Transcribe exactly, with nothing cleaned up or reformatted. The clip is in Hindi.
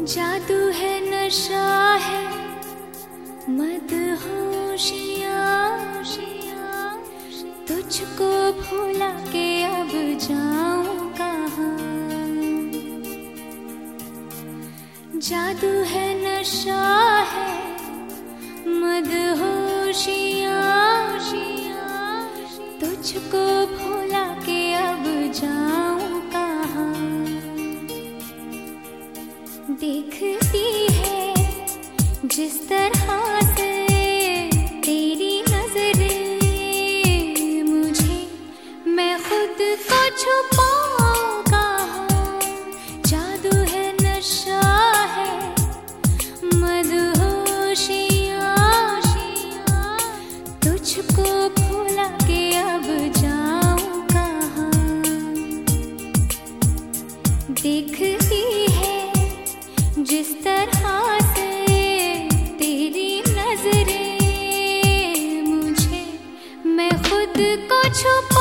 जादू है, नशा है, मदहोशियाँ, तुझको भुला के अब जाऊं कहाँ। जादू है, नशा है, मदहोशियाँ, तुझको भुला के अब जाऊं कहाँ। देखती है जिस तरह से तेरी नजरें मुझे, मैं खुद को छुपाऊं कहाँ। जादू है, नशा है, मदहोशियाँ, तुझको भुला के अब जाऊं कहाँ। देखती है जिस तरह से तेरी नजरें मुझे, मैं खुद को छुपा